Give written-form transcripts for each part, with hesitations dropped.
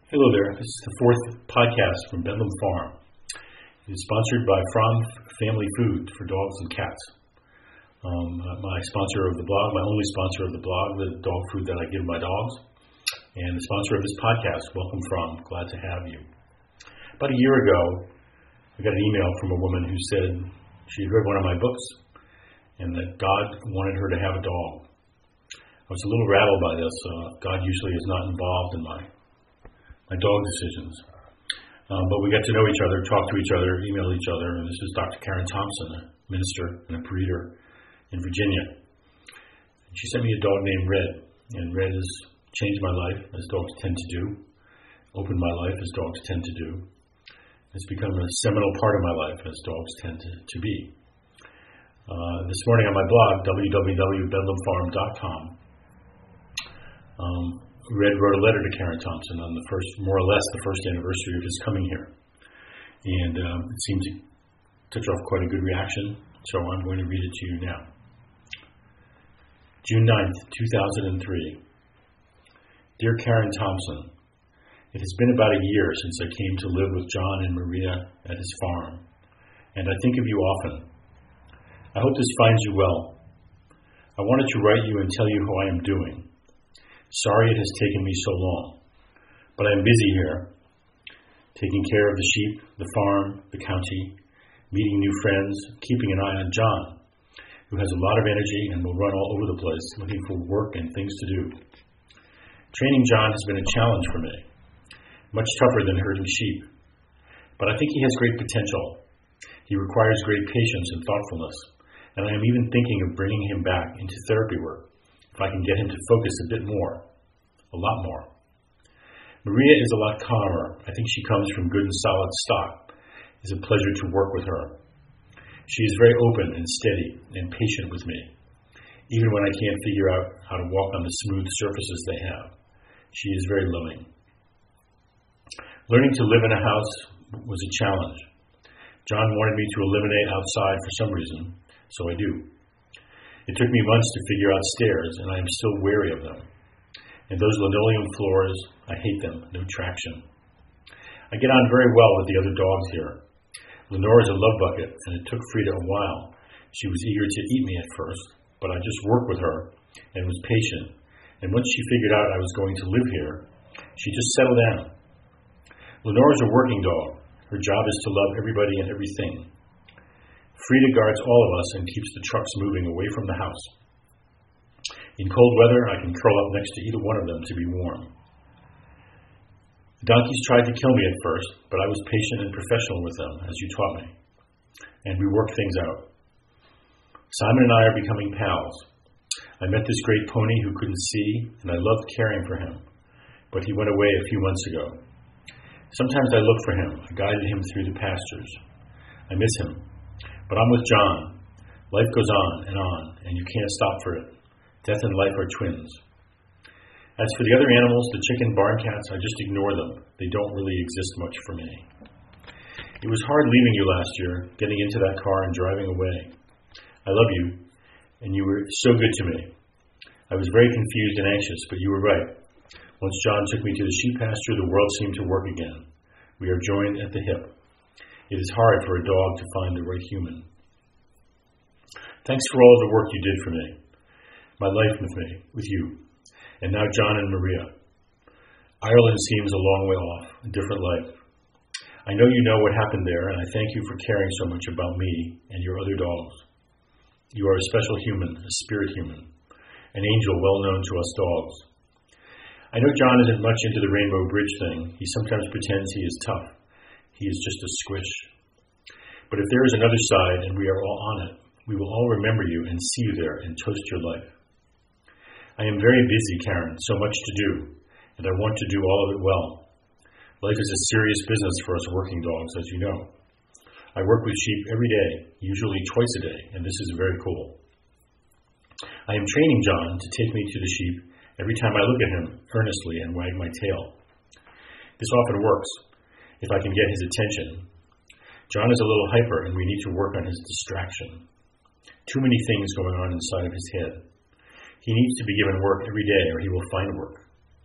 Hello there. This is the fourth podcast from Bedlam Farm. It is sponsored by From Family Food for dogs and cats. My sponsor of the blog, my only sponsor of the blog, the dog food that I give my dogs, and the sponsor of this podcast. Welcome, From. Glad to have you. About a year ago, I got an email from a woman who said she had read one of my books and that God wanted her to have a dog. I was a little rattled by this. God usually is not involved in my dog decisions. But we got to know each other, talk to each other, email each other, and this is Dr. Karen Thompson, a minister and a breeder in Virginia. And she sent me a dog named Red, and Red has changed my life, as dogs tend to do, opened my life, as dogs tend to do. It's become a seminal part of my life, as dogs tend to be. This morning on my blog, www.bedlamfarm.com, Red wrote a letter to Karen Thompson on more or less the first anniversary of his coming here. And it seemed to touch off quite a good reaction, so I'm going to read it to you now. June 9th, 2003. Dear Karen Thompson, it has been about a year since I came to live with John and Maria at his farm, and I think of you often. I hope this finds you well. I wanted to write you and tell you how I am doing. Sorry it has taken me so long, but I am busy here, taking care of the sheep, the farm, the county, meeting new friends, keeping an eye on John, who has a lot of energy and will run all over the place looking for work and things to do. Training John has been a challenge for me, much tougher than herding sheep, but I think he has great potential. He requires great patience and thoughtfulness, and I am even thinking of bringing him back into therapy work, if I can get him to focus a bit more, a lot more. Maria is a lot calmer. I think she comes from good and solid stock. It's a pleasure to work with her. She is very open and steady and patient with me, even when I can't figure out how to walk on the smooth surfaces they have. She is very loving. Learning to live in a house was a challenge. John wanted me to eliminate outside for some reason, so I do. It took me months to figure out stairs, and I am still wary of them. And those linoleum floors, I hate them, no traction. I get on very well with the other dogs here. Lenore is a love bucket, and it took Frida a while. She was eager to eat me at first, but I just worked with her and was patient. And once she figured out I was going to live here, she just settled down. Lenore is a working dog. Her job is to love everybody and everything. Frida guards all of us and keeps the trucks moving away from the house. In cold weather, I can curl up next to either one of them to be warm. The donkeys tried to kill me at first, but I was patient and professional with them, as you taught me. And we worked things out. Simon and I are becoming pals. I met this great pony who couldn't see, and I loved caring for him. But he went away a few months ago. Sometimes I look for him. I guided him through the pastures. I miss him. But I'm with John. Life goes on, and you can't stop for it. Death and life are twins. As for the other animals, the chicken, barn cats, I just ignore them. They don't really exist much for me. It was hard leaving you last year, getting into that car and driving away. I love you, and you were so good to me. I was very confused and anxious, but you were right. Once John took me to the sheep pasture, the world seemed to work again. We are joined at the hip. It is hard for a dog to find the right human. Thanks for all the work you did for me, my life with you, and now John and Maria. Ireland seems a long way off, a different life. I know you know what happened there, and I thank you for caring so much about me and your other dogs. You are a special human, a spirit human, an angel well known to us dogs. I know John isn't much into the Rainbow Bridge thing. He sometimes pretends he is tough. He is just a squish. But if there is another side and we are all on it, we will all remember you and see you there and toast your life. I am very busy, Karen, so much to do, and I want to do all of it well. Life is a serious business for us working dogs, as you know. I work with sheep every day, usually twice a day, and this is very cool. I am training John to take me to the sheep every time I look at him earnestly and wag my tail. This often works, if I can get his attention. John is a little hyper, and we need to work on his distraction. Too many things going on inside of his head. He needs to be given work every day, or he will find work.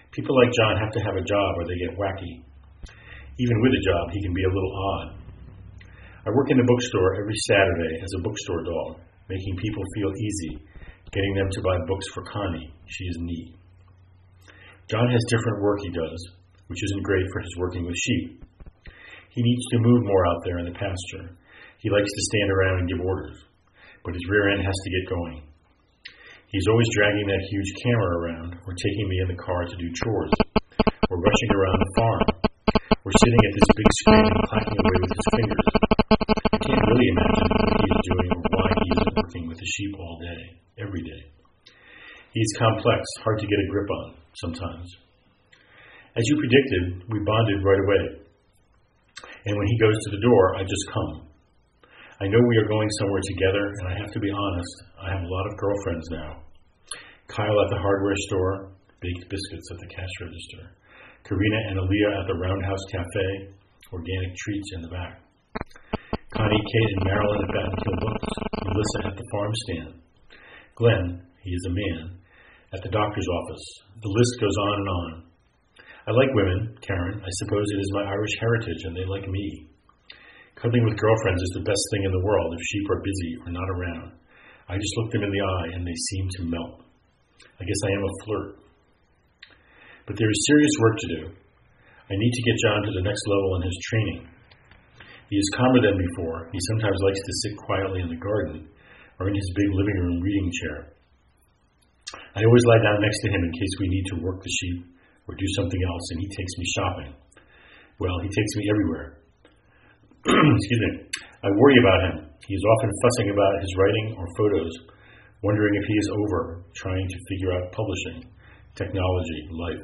People like John have to have a job or they get wacky. Even with a job, he can be a little odd. I work in the bookstore every Saturday as a bookstore dog, making people feel easy, getting them to buy books for Connie. She is neat. John has different work he does, which isn't great for his working with sheep. He needs to move more out there in the pasture. He likes to stand around and give orders, but his rear end has to get going. He's always dragging that huge camera around, or taking me in the car to do chores, or rushing around the farm, or sitting at this big screen and clacking away with his fingers. I can't really imagine what he is doing or why he isn't working with the sheep all day, every day. He's complex, hard to get a grip on, sometimes. As you predicted, we bonded right away. And when he goes to the door, I just come. I know we are going somewhere together, and I have to be honest, I have a lot of girlfriends now. Kyle at the hardware store, baked biscuits at the cash register. Karina and Aaliyah at the Roundhouse Cafe, organic treats in the back. Connie, Kate, and Marilyn at Battenkill Books. Melissa at the farm stand. Glenn, he is a man, at the doctor's office. The list goes on and on. I like women, Karen. I suppose it is my Irish heritage, and they like me. Cuddling with girlfriends is the best thing in the world if sheep are busy or not around. I just look them in the eye and they seem to melt. I guess I am a flirt. But there is serious work to do. I need to get John to the next level in his training. He is calmer than before. He sometimes likes to sit quietly in the garden or in his big living room reading chair. I always lie down next to him in case we need to work the sheep or do something else, and he takes me shopping. Well, he takes me everywhere. Excuse me. I worry about him. He is often fussing about his writing or photos, wondering if he is over, trying to figure out publishing, technology, life.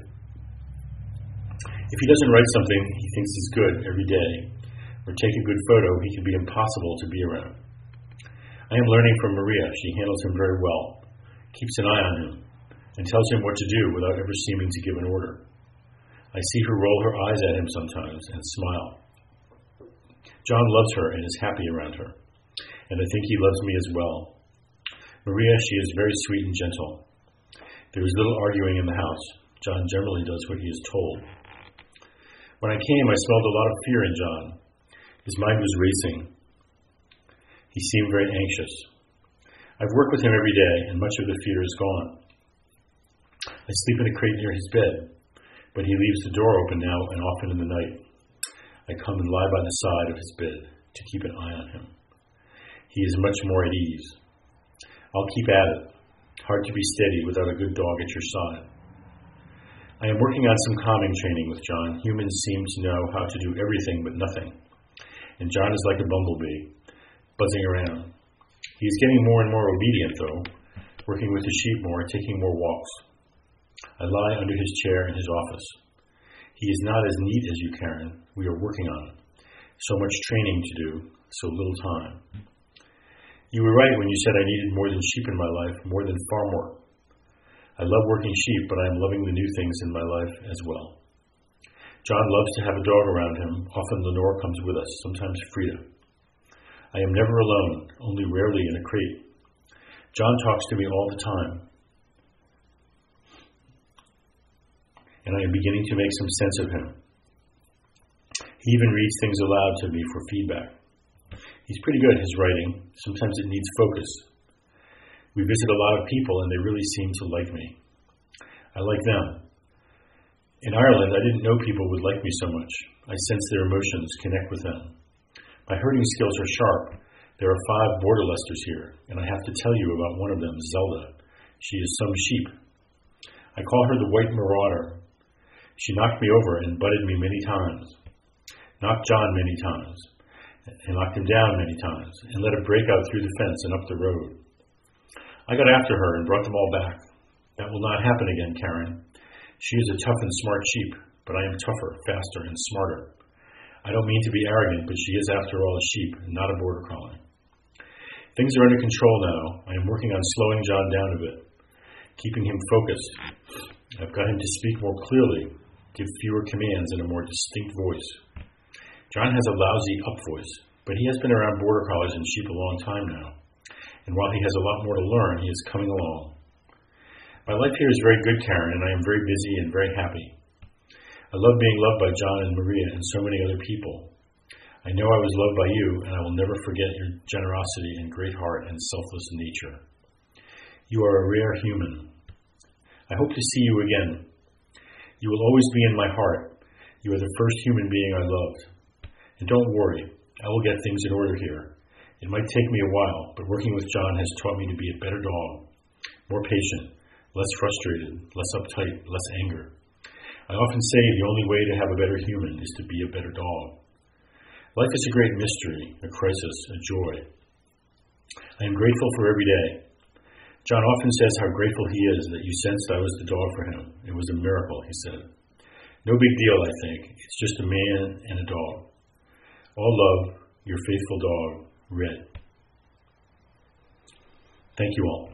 If he doesn't write something he thinks is good every day, or take a good photo, he can be impossible to be around. I am learning from Maria. She handles him very well, keeps an eye on him, and tells him what to do without ever seeming to give an order. I see her roll her eyes at him sometimes and smile. John loves her and is happy around her, and I think he loves me as well. Maria, she is very sweet and gentle. There is little arguing in the house. John generally does what he is told. When I came, I smelled a lot of fear in John. His mind was racing. He seemed very anxious. I've worked with him every day, and much of the fear is gone. I sleep in a crate near his bed, but he leaves the door open now and often in the night. I come and lie by the side of his bed to keep an eye on him. He is much more at ease. I'll keep at it. Hard to be steady without a good dog at your side. I am working on some calming training with John. Humans seem to know how to do everything but nothing. And John is like a bumblebee, buzzing around. He is getting more and more obedient, though, working with the sheep more, taking more walks. I lie under his chair in his office. He is not as neat as you, Karen. We are working on it. So much training to do, so little time. You were right when you said I needed more than sheep in my life, more than farm work. I love working sheep, but I am loving the new things in my life as well. John loves to have a dog around him. Often Lenore comes with us, sometimes Frida. I am never alone, only rarely in a crate. John talks to me all the time. And I am beginning to make some sense of him. He even reads things aloud to me for feedback. He's pretty good at his writing. Sometimes it needs focus. We visit a lot of people and they really seem to like me. I like them. In Ireland, I didn't know people would like me so much. I sense their emotions, connect with them. My herding skills are sharp. There are 5 border leicesters here, and I have to tell you about one of them, Zelda. She is some sheep. I call her the White Marauder. She knocked me over and butted me many times, knocked John many times, and knocked him down many times, and let her break out through the fence and up the road. I got after her and brought them all back. That will not happen again, Karen. She is a tough and smart sheep, but I am tougher, faster, and smarter. I don't mean to be arrogant, but she is, after all, a sheep, not a border collie. Things are under control now. I am working on slowing John down a bit, keeping him focused. I've got him to speak more clearly, give fewer commands in a more distinct voice. John has a lousy up voice, but he has been around border collies and sheep a long time now. And while he has a lot more to learn, he is coming along. My life here is very good, Karen, and I am very busy and very happy. I love being loved by John and Maria and so many other people. I know I was loved by you, and I will never forget your generosity and great heart and selfless nature. You are a rare human. I hope to see you again. You will always be in my heart. You are the first human being I loved. And don't worry, I will get things in order here. It might take me a while, but working with John has taught me to be a better dog, more patient, less frustrated, less uptight, less anger. I often say the only way to have a better human is to be a better dog. Life is a great mystery, a crisis, a joy. I am grateful for every day. John often says how grateful he is that you sensed I was the dog for him. It was a miracle, he said. No big deal, I think. It's just a man and a dog. All love, your faithful dog, Red. Thank you all.